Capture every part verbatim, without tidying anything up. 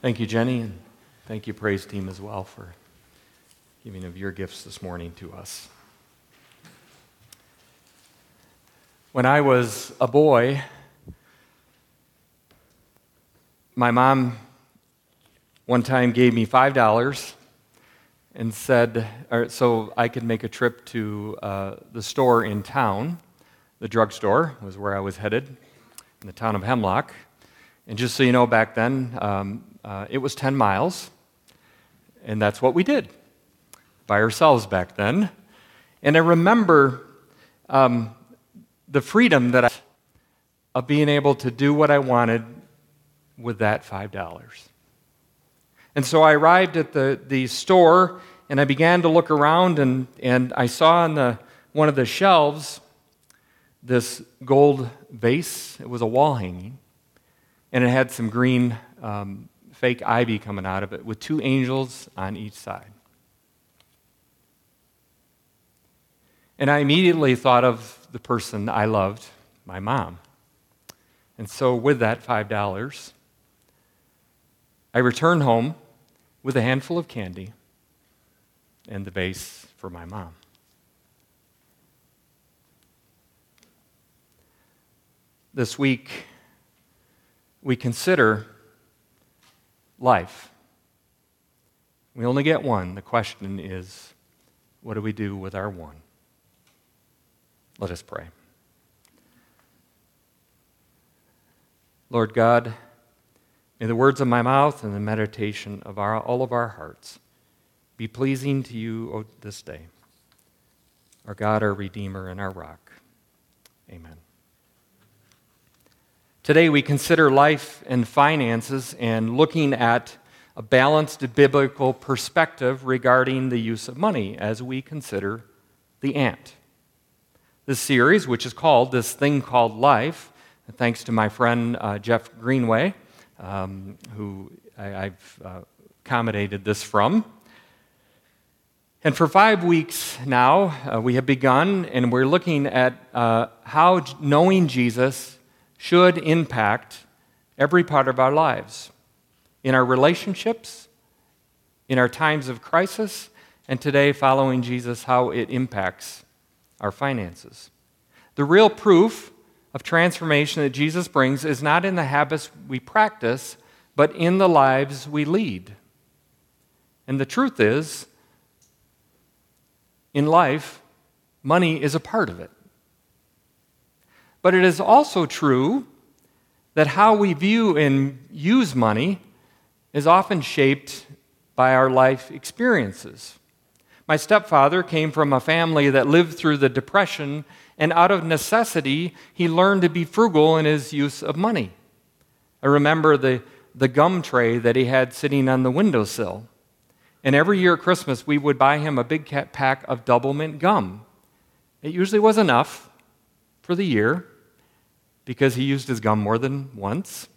Thank you, Jenny, and thank you, praise team, as well, for giving of your gifts this morning to us. When I was a boy, my mom one time gave me five dollars and said, or, so I could make a trip to uh, the store in town. The drugstore was where I was headed, in the town of Hemlock. And just so you know, back then, um, uh, it was ten miles, and that's what we did by ourselves back then. And I remember um, the freedom that I of being able to do what I wanted with that five dollars. And so I arrived at the, the store, and I began to look around, and, and I saw on the one of the shelves this gold vase. It was a wall hanging, and it had some green um, fake ivy coming out of it with two angels on each side. And I immediately thought of the person I loved, my mom. And so with that five dollars, I returned home with a handful of candy and the vase for my mom. This week, we consider life. We only get one. The question is, what do we do with our one? Let us pray. Lord God, may the words of my mouth and the meditation of our, all of our hearts be pleasing to you this day, our God, our Redeemer, and our Rock. Amen. Today we consider life and finances and looking at a balanced biblical perspective regarding the use of money as we consider the ant. This series, which is called This Thing Called Life, thanks to my friend uh, Jeff Greenway, um, who I, I've uh, accommodated this from. And for five weeks now, uh, we have begun, and we're looking at uh, how knowing Jesus should impact every part of our lives, in our relationships, in our times of crisis, and today, following Jesus, how it impacts our finances. The real proof of transformation that Jesus brings is not in the habits we practice, but in the lives we lead. And the truth is, in life, money is a part of it. But it is also true that how we view and use money is often shaped by our life experiences. My stepfather came from a family that lived through the Depression, and out of necessity, he learned to be frugal in his use of money. I remember the, the gum tray that he had sitting on the windowsill. And every year at Christmas, we would buy him a big pack of double mint gum. It usually was enough for the year, because he used his gum more than once.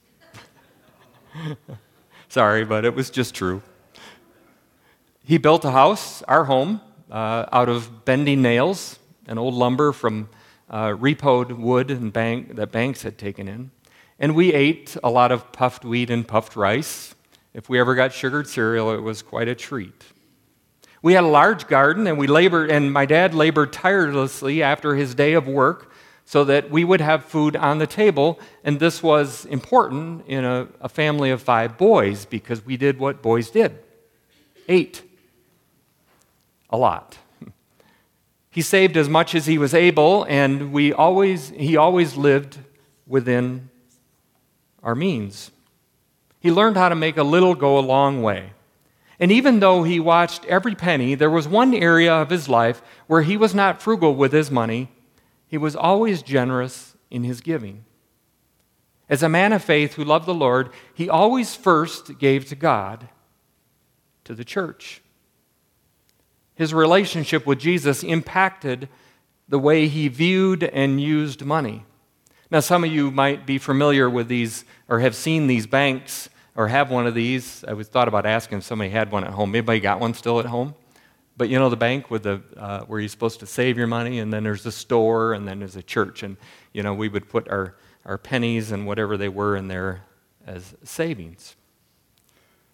Sorry, but it was just true. He built a house, our home, uh, out of bending nails and old lumber from uh, repoed wood and bank, that banks had taken in. And we ate a lot of puffed wheat and puffed rice. If we ever got sugared cereal, it was quite a treat. We had a large garden, and we labored, and my dad labored tirelessly after his day of work so that we would have food on the table, and this was important in a, a family of five boys because we did what boys did. Ate. A lot. He saved as much as he was able, and we always he always lived within our means. He learned how to make a little go a long way. And even though he watched every penny, there was one area of his life where he was not frugal with his money. He was always generous in his giving. As a man of faith who loved the Lord, he always first gave to God, to the church. His relationship with Jesus impacted the way he viewed and used money. Now, some of you might be familiar with these or have seen these banks or have one of these. I was thought about asking if somebody had one at home. Anybody got one still at home? But you know the bank with the uh, where you're supposed to save your money, and then there's a store, and then there's a church, and you know we would put our, our pennies and whatever they were in there as savings.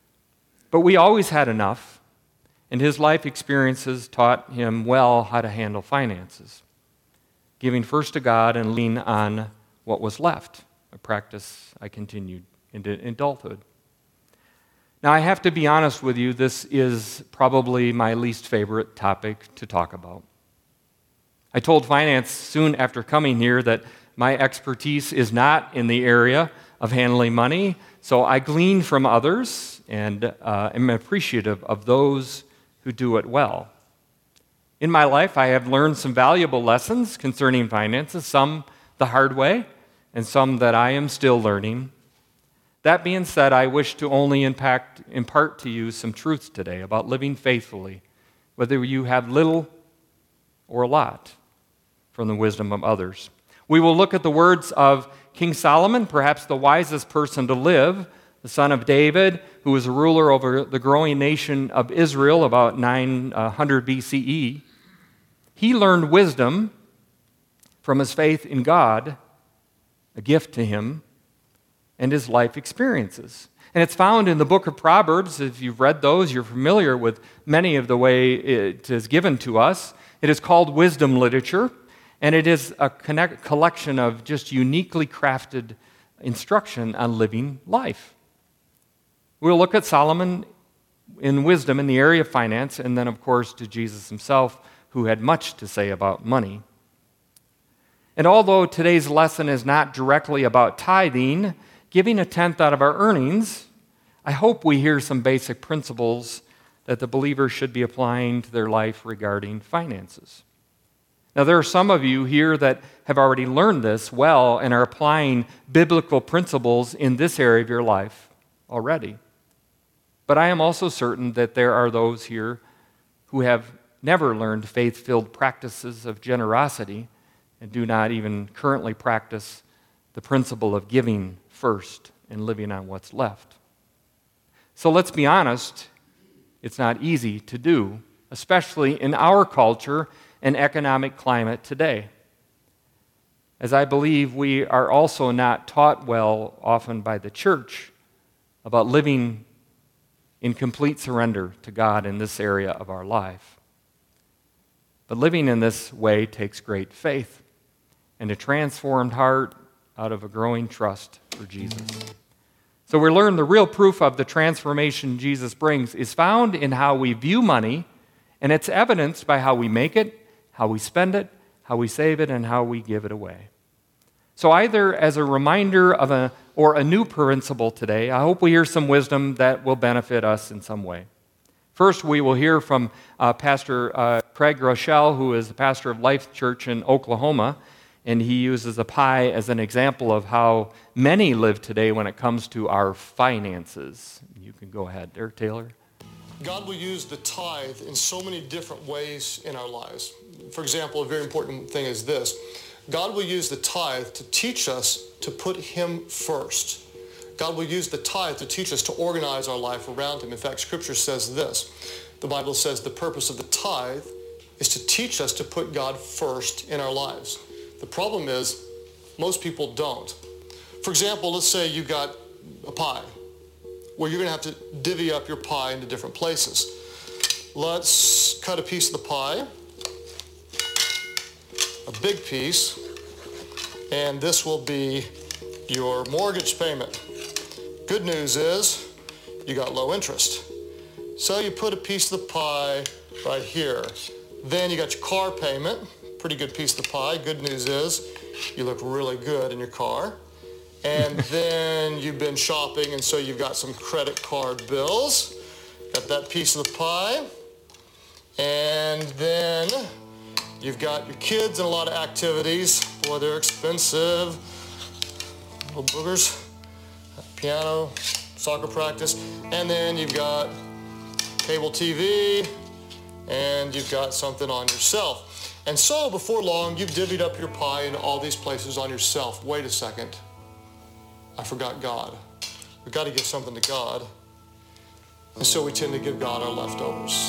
But we always had enough, and his life experiences taught him well how to handle finances, giving first to God and lean on what was left, a practice I continued into adulthood. Now, I have to be honest with you, this is probably my least favorite topic to talk about. I told finance soon after coming here that my expertise is not in the area of handling money, so I glean from others and uh, am appreciative of those who do it well. In my life, I have learned some valuable lessons concerning finances, some the hard way, and some that I am still learning. That being said, I wish to only impact, impart to you some truths today about living faithfully, whether you have little or a lot, from the wisdom of others. We will look at the words of King Solomon, perhaps the wisest person to live, the son of David, who was a ruler over the growing nation of Israel about nine hundred B C E. He learned wisdom from his faith in God, a gift to him, and his life experiences. And it's found in the book of Proverbs. If you've read those, you're familiar with many of the way it is given to us. It is called wisdom literature, and it is a connect, collection of just uniquely crafted instruction on living life. We'll look at Solomon in wisdom in the area of finance, and then, of course, to Jesus himself, who had much to say about money. And although today's lesson is not directly about tithing, giving a tenth out of our earnings, I hope we hear some basic principles that the believer should be applying to their life regarding finances. Now, there are some of you here that have already learned this well and are applying biblical principles in this area of your life already. But I am also certain that there are those here who have never learned faith-filled practices of generosity and do not even currently practice the principle of giving first and living on what's left. So let's be honest, it's not easy to do, especially in our culture and economic climate today. As I believe we are also not taught well often by the church about living in complete surrender to God in this area of our life. But living in this way takes great faith and a transformed heart out of a growing trust for Jesus. So we learn the real proof of the transformation Jesus brings is found in how we view money, and it's evidenced by how we make it, how we spend it, how we save it, and how we give it away. So either as a reminder of a or a new principle today, I hope we hear some wisdom that will benefit us in some way. First, we will hear from uh, Pastor uh, Craig Rochelle, who is the pastor of Life Church in Oklahoma, and he uses a pie as an example of how many live today when it comes to our finances. You can go ahead there, Taylor. God will use the tithe in so many different ways in our lives. For example, a very important thing is this. God will use the tithe to teach us to put him first. God will use the tithe to teach us to organize our life around him. In fact, Scripture says this. The Bible says the purpose of the tithe is to teach us to put God first in our lives. The problem is most people don't. For example, let's say you got a pie. Well, you're going to have to divvy up your pie into different places. Let's cut a piece of the pie, a big piece, and this will be your mortgage payment. Good news is you got low interest. So you put a piece of the pie right here. Then you got your car payment, pretty good piece of the pie. Good news is you look really good in your car. And then you've been shopping, and so you've got some credit card bills. Got that piece of the pie. And then you've got your kids and a lot of activities. Boy, they're expensive. Little boogers. Piano, soccer practice. And then you've got cable T V, and you've got something on yourself. And so before long, you've divvied up your pie into all these places on yourself. Wait a second. I forgot God. We've got to give something to God. And so we tend to give God our leftovers.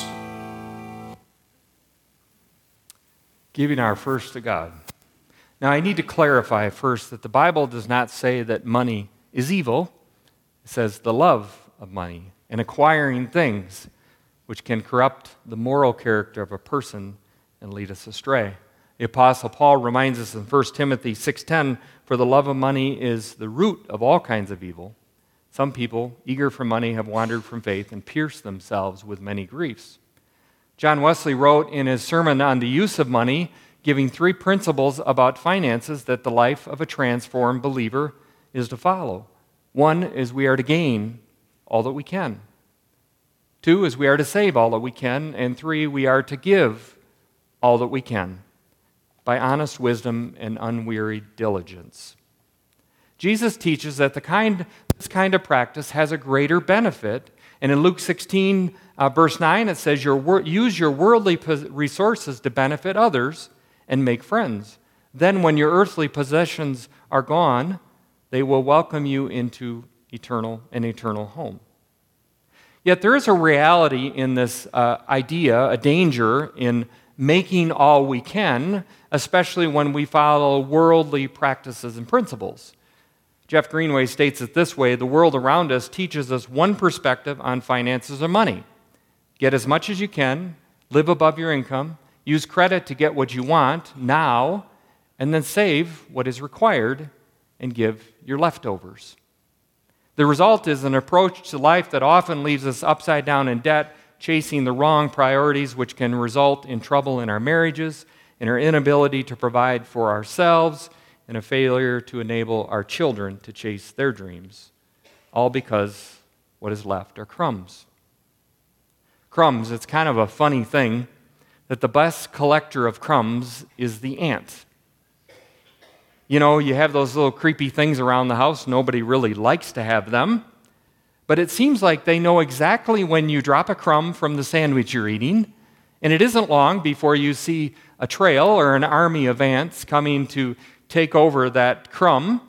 Giving our first to God. Now, I need to clarify first that the Bible does not say that money is evil. It says the love of money and acquiring things, which can corrupt the moral character of a person and lead us astray. The Apostle Paul reminds us in First Timothy six ten, "For the love of money is the root of all kinds of evil. Some people, eager for money, have wandered from faith and pierced themselves with many griefs." John Wesley wrote in his sermon on the use of money, giving three principles about finances that the life of a transformed believer is to follow. One is we are to gain all that we can. Two is we are to save all that we can. And three, we are to give all that we can by honest wisdom and unwearied diligence. Jesus teaches that the kind, this kind of practice has a greater benefit. And in Luke sixteen, uh, verse nine, it says, your, use your worldly resources to benefit others and make friends. Then when your earthly possessions are gone, they will welcome you into eternal an eternal home. Yet there is a reality in this uh, idea, a danger in making all we can, especially when we follow worldly practices and principles. Jeff Greenway states it this way: the world around us teaches us one perspective on finances or money. Get as much as you can, live above your income, use credit to get what you want now, and then save what is required and give your leftovers. The result is an approach to life that often leaves us upside down in debt, chasing the wrong priorities, which can result in trouble in our marriages, in our inability to provide for ourselves, and a failure to enable our children to chase their dreams, all because what is left are crumbs. Crumbs, it's kind of a funny thing that the best collector of crumbs is the ant. You know, you have those little creepy things around the house. Nobody really likes to have them. But it seems like they know exactly when you drop a crumb from the sandwich you're eating, and it isn't long before you see a trail or an army of ants coming to take over that crumb.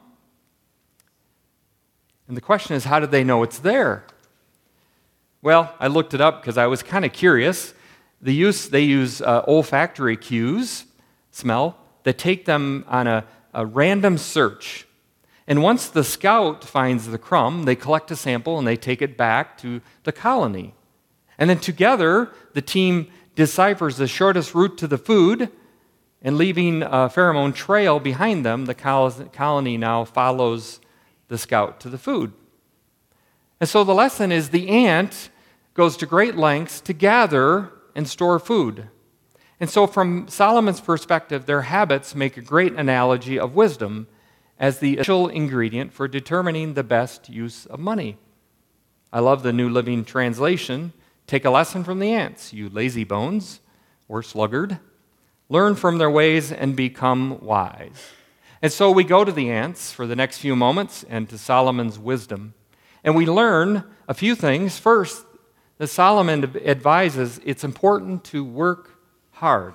And the question is, how did they know it's there? Well, I looked it up because I was kind of curious. The use, they use uh, olfactory cues, smell, that take them on a, a random search. And once the scout finds the crumb, they collect a sample and they take it back to the colony. And then together, the team deciphers the shortest route to the food, and leaving a pheromone trail behind them, the colony now follows the scout to the food. And so the lesson is the ant goes to great lengths to gather and store food. And so from Solomon's perspective, their habits make a great analogy of wisdom as the essential ingredient for determining the best use of money. I love the New Living Translation. Take a lesson from the ants, you lazy bones, or sluggard. Learn from their ways and become wise. And so we go to the ants for the next few moments and to Solomon's wisdom. And we learn a few things. First, that Solomon advises it's important to work hard.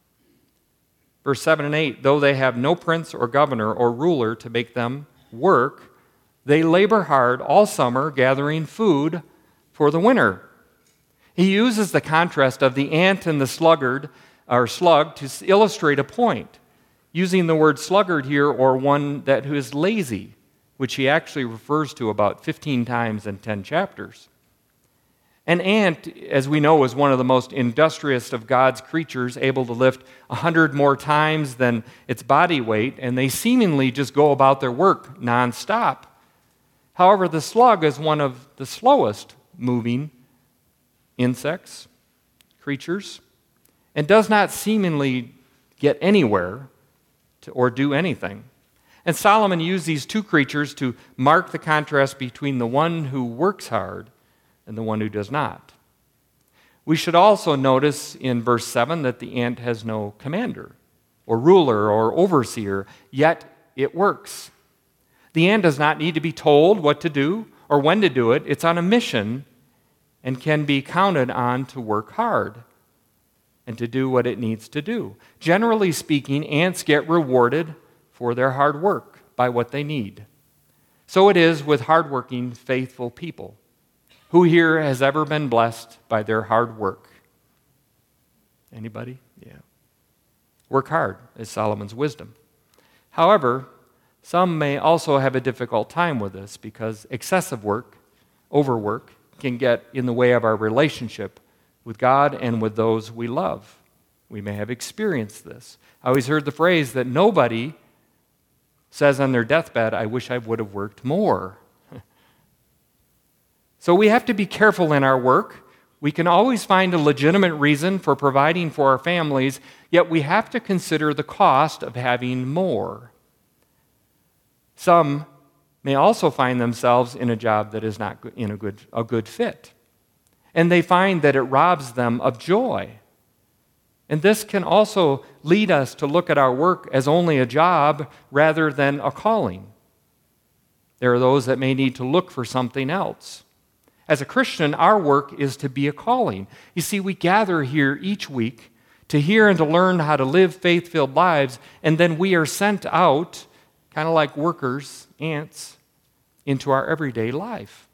Verse seven and eight, though they have no prince or governor or ruler to make them work, they labor hard all summer gathering food for the winter. He uses the contrast of the ant and the sluggard, or slug, to illustrate a point, using the word sluggard here, or one that who is lazy, which he actually refers to about fifteen times in ten chapters. An ant, as we know, is one of the most industrious of God's creatures, able to lift a hundred more times than its body weight, and they seemingly just go about their work nonstop. However, the slug is one of the slowest moving insects, creatures, and does not seemingly get anywhere to, or do anything. And Solomon used these two creatures to mark the contrast between the one who works hard and the one who does not. We should also notice in verse seven that the ant has no commander or ruler or overseer, yet it works. The ant does not need to be told what to do or when to do it. It's on a mission and can be counted on to work hard and to do what it needs to do. Generally speaking, ants get rewarded for their hard work by what they need. So it is with hardworking, faithful people. Who here has ever been blessed by their hard work? Anybody? Yeah. Work hard is Solomon's wisdom. However, some may also have a difficult time with this because excessive work overwork can get in the way of our relationship with God and with those we love. We may have experienced this. I always heard the phrase that nobody says on their deathbed, I wish I would have worked more. So we have to be careful in our work. We can always find a legitimate reason for providing for our families, yet we have to consider the cost of having more. Some may also find themselves in a job that is not in a good, a good fit, and they find that it robs them of joy. And this can also lead us to look at our work as only a job rather than a calling. There are those that may need to look for something else. As a Christian, our work is to be a calling. You see, we gather here each week to hear and to learn how to live faith-filled lives, and then we are sent out, kind of like workers, ants, into our everyday life.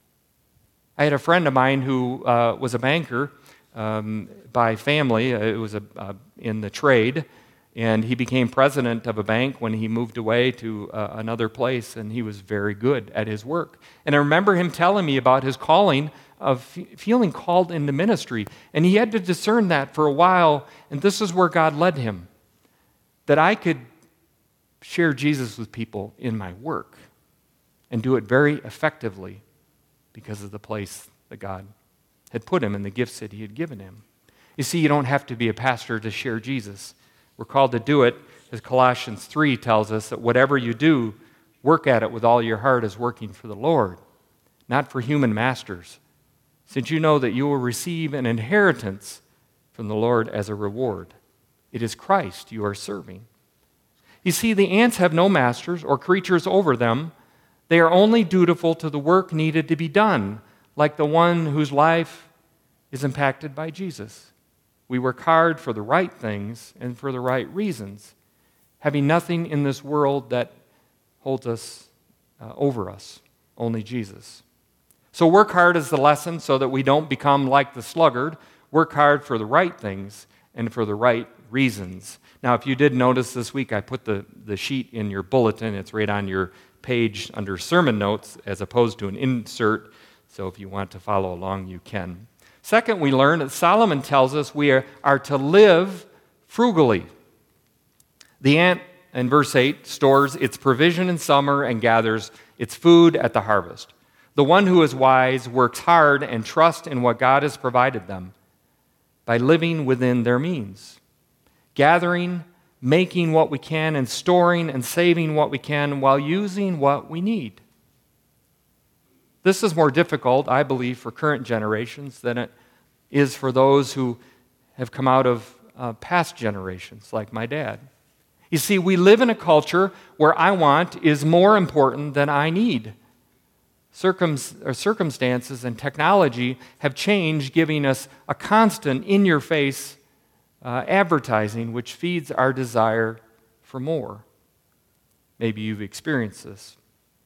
I had a friend of mine who uh, was a banker um, by family. It was a, uh, in the trade, and he became president of a bank when he moved away to uh, another place, and he was very good at his work. And I remember him telling me about his calling of f- feeling called into ministry, and he had to discern that for a while, and this is where God led him, that I could share Jesus with people in my work and do it very effectively because of the place that God had put him and the gifts that he had given him. You see, you don't have to be a pastor to share Jesus. We're called to do it, as Colossians three tells us, that whatever you do, work at it with all your heart as working for the Lord, not for human masters, since you know that you will receive an inheritance from the Lord as a reward. It is Christ you are serving. You see, the ants have no masters or creatures over them. They are only dutiful to the work needed to be done, like the one whose life is impacted by Jesus. We work hard for the right things and for the right reasons, having nothing in this world that holds us uh, over us, only Jesus. So work hard is the lesson so that we don't become like the sluggard. Work hard for the right things and for the right reasons. Now, if you did notice this week, I put the, the sheet in your bulletin. It's right on your page under sermon notes as opposed to an insert. So if you want to follow along, you can. Second, we learn that Solomon tells us we are, are to live frugally. The ant, in verse eight, stores its provision in summer and gathers its food at the harvest. The one who is wise works hard and trusts in what God has provided them by living within their means, gathering, making what we can, and storing and saving what we can while using what we need. This is more difficult, I believe, for current generations than it is for those who have come out of uh, past generations, like my dad. You see, we live in a culture where I want is more important than I need. Circum- or circumstances and technology have changed, giving us a constant, in-your-face uh, advertising which feeds our desire for more. Maybe you've experienced this.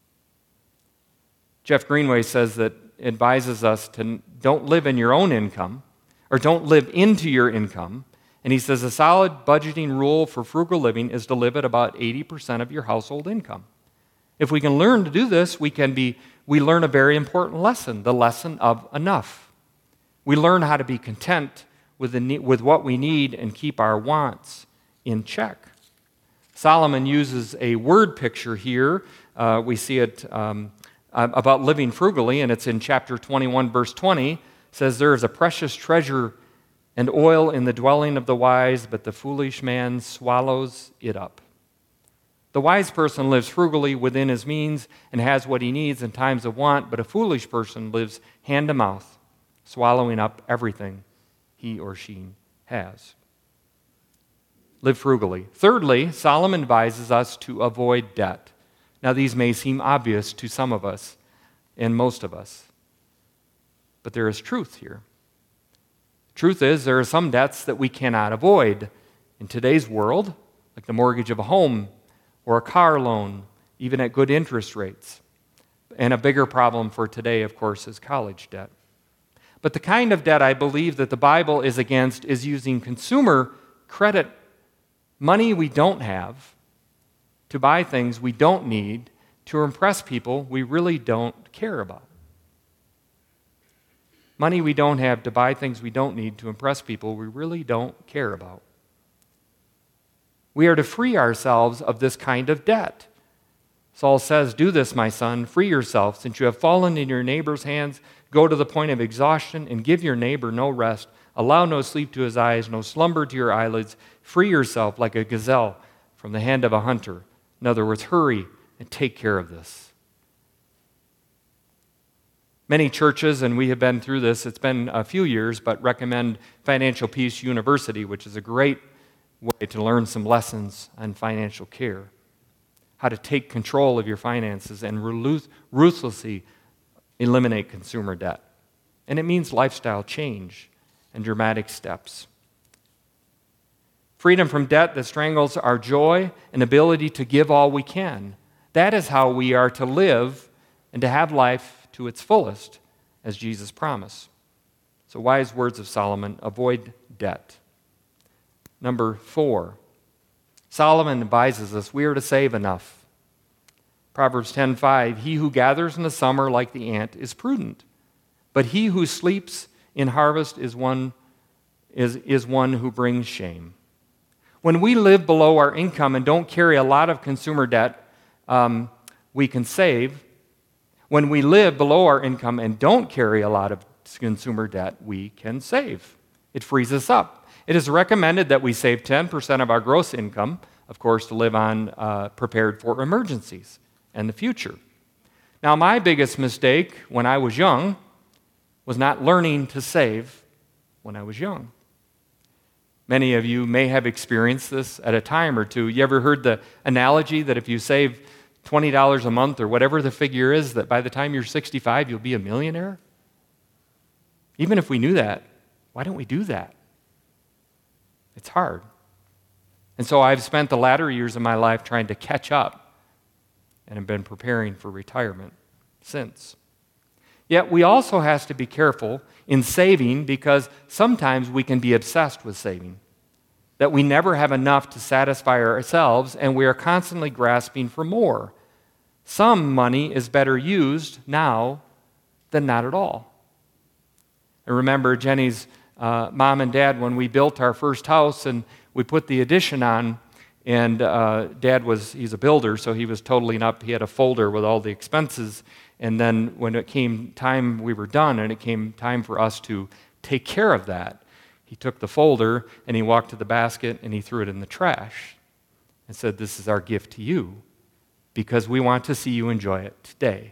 Jeff Greenway says that advises us to don't live in your own income, or don't live into your income. And he says a solid budgeting rule for frugal living is to live at about eighty percent of your household income. If we can learn to do this, we can be we learn a very important lesson, the lesson of enough. We learn how to be content with the with what we need and keep our wants in check. Solomon uses a word picture here. Uh, we see it um, about living frugally, and it's in chapter twenty-one, verse twenty. It says, there is a precious treasure and oil in the dwelling of the wise, but the foolish man swallows it up. The wise person lives frugally within his means and has what he needs in times of want, but a foolish person lives hand to mouth, swallowing up everything he or she has. Live frugally. Thirdly, Solomon advises us to avoid debt. Now, these may seem obvious to some of us and most of us, but there is truth here. Truth is, there are some debts that we cannot avoid in today's world, like the mortgage of a home or a car loan, even at good interest rates. And a bigger problem for today, of course, is college debt. But the kind of debt I believe that the Bible is against is using consumer credit, money we don't have, to buy things we don't need, to impress people we really don't care about. money we don't have to buy things we don't need to impress people we really don't care about. We are to free ourselves of this kind of debt. Saul says, "Do this, my son, free yourself, since you have fallen in your neighbor's hands. Go to the point of exhaustion and give your neighbor no rest. Allow no sleep to his eyes, no slumber to your eyelids. Free yourself like a gazelle from the hand of a hunter." In other words, hurry and take care of this. Many churches, and we have been through this, it's been a few years, but recommend Financial Peace University, which is a great way to learn some lessons on financial care. How to take control of your finances and ruthlessly eliminate consumer debt. And it means lifestyle change and dramatic steps. Freedom from debt that strangles our joy and ability to give all we can. That is how we are to live and to have life to its fullest, as Jesus promised. So wise words of Solomon: avoid debt. Number four, Solomon advises us we are to save enough. Proverbs ten five, "He who gathers in the summer like the ant is prudent, but he who sleeps in harvest is one, is, is one who brings shame." When we live below our income and don't carry a lot of consumer debt, um, we can save. When we live below our income and don't carry a lot of consumer debt, we can save. It frees us up. It is recommended that we save ten percent of our gross income, of course, to live on uh, prepared for emergencies and the future. Now, my biggest mistake when I was young was not learning to save when I was young. Many of you may have experienced this at a time or two. You ever heard the analogy that if you save twenty dollars a month or whatever the figure is, that by the time you're sixty-five, you'll be a millionaire? Even if we knew that, why don't we do that? It's hard. And so I've spent the latter years of my life trying to catch up and have been preparing for retirement since. Yet we also have to be careful in saving, because sometimes we can be obsessed with saving, that we never have enough to satisfy ourselves and we are constantly grasping for more. Some money is better used now than not at all. I remember Jenny's uh, mom and dad when we built our first house and we put the addition on, and uh, Dad was, he's a builder, so he was totaling up. He had a folder with all the expenses, and then when it came time we were done and it came time for us to take care of that, he took the folder and he walked to the basket and he threw it in the trash and said, "This is our gift to you because we want to see you enjoy it today."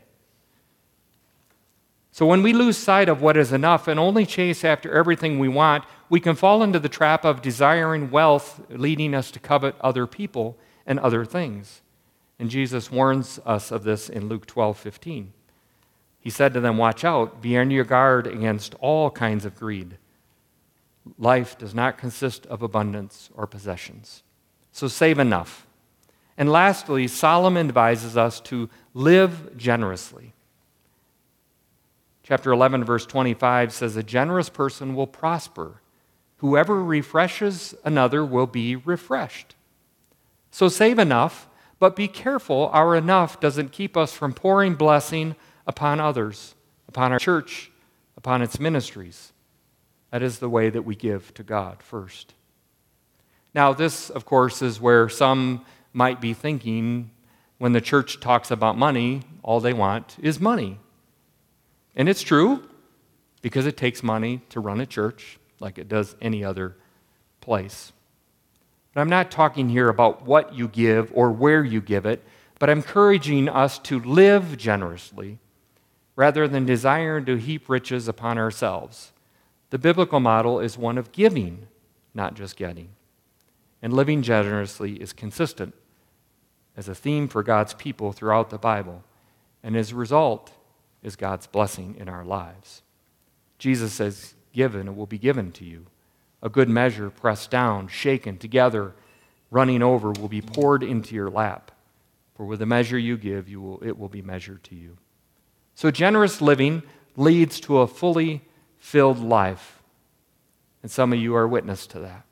So when we lose sight of what is enough and only chase after everything we want, we can fall into the trap of desiring wealth, leading us to covet other people and other things. And Jesus warns us of this in Luke twelve fifteen. He said to them, "Watch out, be on your guard against all kinds of greed. Life does not consist of abundance or possessions." So save enough. And lastly, Solomon advises us to live generously. Chapter eleven, verse twenty-five says, "A generous person will prosper. Whoever refreshes another will be refreshed." So save enough, but be careful our enough doesn't keep us from pouring blessing upon others, upon our church, upon its ministries. That is the way that we give to God first. Now, this, of course, is where some might be thinking when the church talks about money, all they want is money. And it's true, because it takes money to run a church like it does any other place. But I'm not talking here about what you give or where you give it, but I'm encouraging us to live generously rather than desiring to heap riches upon ourselves. The biblical model is one of giving, not just getting. And living generously is consistent as a theme for God's people throughout the Bible, and as a result is God's blessing in our lives. Jesus says, "Given, it will be given to you. A good measure, pressed down, shaken together, running over, will be poured into your lap. For with the measure you give, you will, it will be measured to you." So generous living leads to a fully filled life. And some of you are witness to that.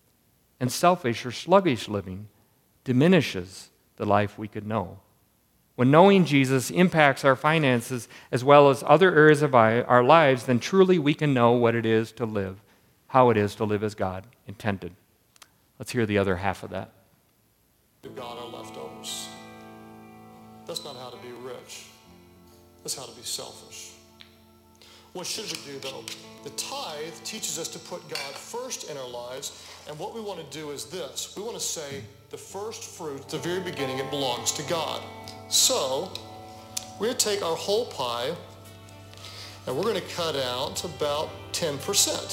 And selfish or sluggish living diminishes the life we could know. When knowing Jesus impacts our finances as well as other areas of our lives, then truly we can know what it is to live, how it is to live as God intended. Let's hear the other half of that. Give God our leftovers. That's not how to be rich. That's how to be selfish. What should we do, though? The tithe teaches us to put God first in our lives, and what we want to do is this. We want to say the first fruit, at the very beginning, it belongs to God. So, we're going to take our whole pie, and we're going to cut out about ten percent.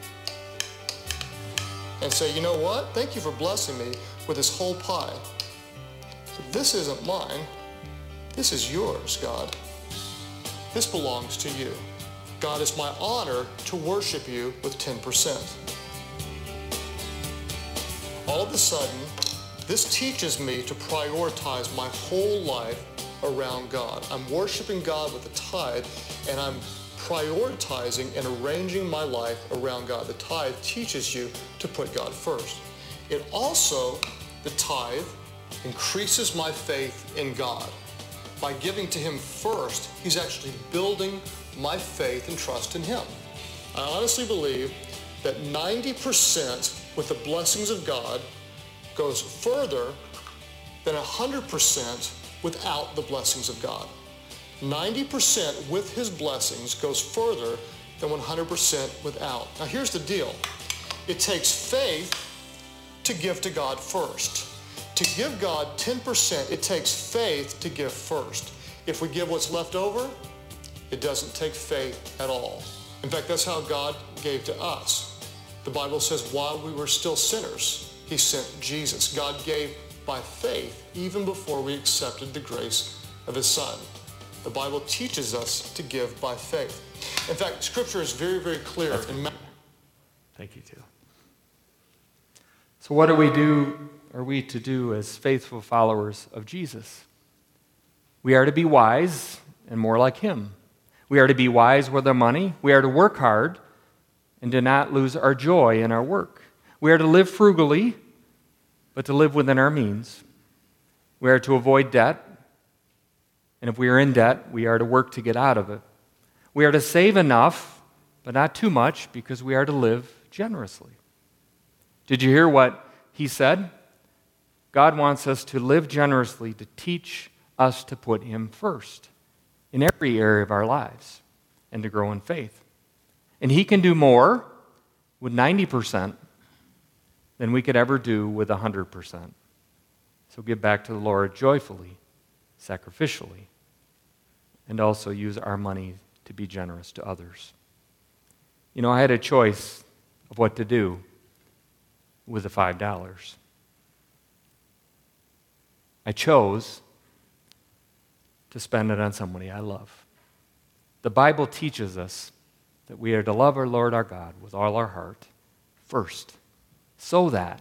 And say, you know what? Thank you for blessing me with this whole pie. This isn't mine. This is yours, God. This belongs to you. God, it's my honor to worship you with ten percent. All of a sudden, this teaches me to prioritize my whole life around God. I'm worshiping God with a tithe, and I'm prioritizing and arranging my life around God. The tithe teaches you to put God first. It also, the tithe, increases my faith in God. By giving to Him first, He's actually building my faith and trust in Him. I honestly believe that ninety percent with the blessings of God goes further than one hundred percent without the blessings of God. ninety percent with His blessings goes further than one hundred percent without. Now here's the deal. It takes faith to give to God first. To give God ten percent, it takes faith to give first. If we give what's left over, it doesn't take faith at all. In fact, that's how God gave to us. The Bible says while we were still sinners, He sent Jesus. God gave by faith even before we accepted the grace of His Son. The Bible teaches us to give by faith. In fact, Scripture is very, very clear. In Thank you, too. So what do we do, are we to do as faithful followers of Jesus? We are to be wise and more like Him. We are to be wise with our money. We are to work hard and do not lose our joy in our work. We are to live frugally, but to live within our means. We are to avoid debt, and if we are in debt, we are to work to get out of it. We are to save enough, but not too much, because we are to live generously. Did you hear what he said? God wants us to live generously, to teach us to put Him first in every area of our lives and to grow in faith. And He can do more with ninety percent than we could ever do with one hundred percent. So give back to the Lord joyfully, sacrificially, and also use our money to be generous to others. You know, I had a choice of what to do with the five dollars. I chose to spend it on somebody I love. The Bible teaches us that we are to love our Lord our God with all our heart first, so that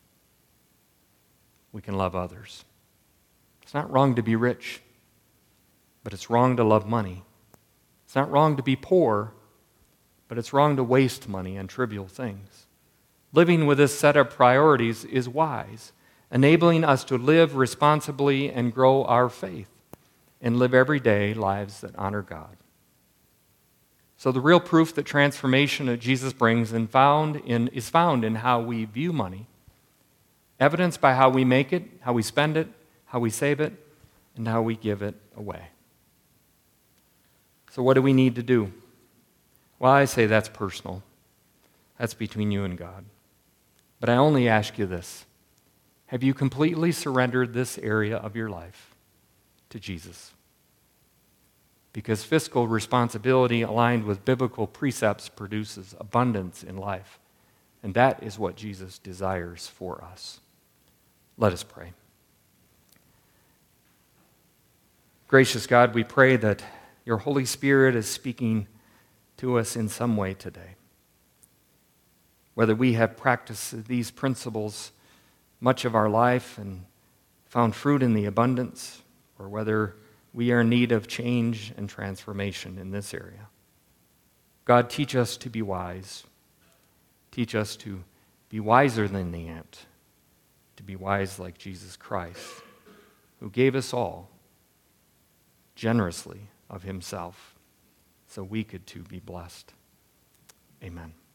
we can love others. It's not wrong to be rich, but it's wrong to love money. It's not wrong to be poor, but it's wrong to waste money on trivial things. Living with this set of priorities is wise, enabling us to live responsibly and grow our faith and live everyday lives that honor God. So the real proof that transformation that Jesus brings and found in, is found in how we view money, evidenced by how we make it, how we spend it, how we save it, and how we give it away. So what do we need to do? Well, I say that's personal. That's between you and God. But I only ask you this. Have you completely surrendered this area of your life to Jesus? Because fiscal responsibility aligned with biblical precepts produces abundance in life. And that is what Jesus desires for us. Let us pray. Gracious God, we pray that your Holy Spirit is speaking to us in some way today. Whether we have practiced these principles much of our life and found fruit in the abundance, or whether we are in need of change and transformation in this area. God, teach us to be wise. Teach us to be wiser than the ant, to be wise like Jesus Christ, who gave us all generously of himself so we could too be blessed. Amen.